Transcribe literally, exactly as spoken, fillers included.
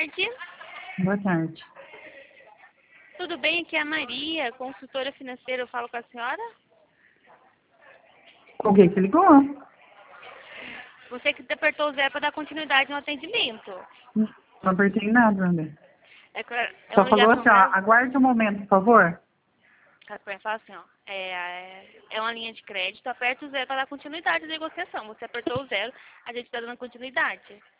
tarde. Boa tarde. Tudo bem? Aqui é a Maria, consultora financeira. Eu falo com a senhora? O que que ligou? Você que apertou o zero para dar continuidade no atendimento. Não apertei nada, André. É, que- é Só uma falou ligação assim, ó, pra... aguarde um momento, por favor. Fala assim, ó. É, é é uma linha de crédito, aperta o zero para dar continuidade à negociação. Você apertou o zero, a gente está dando continuidade.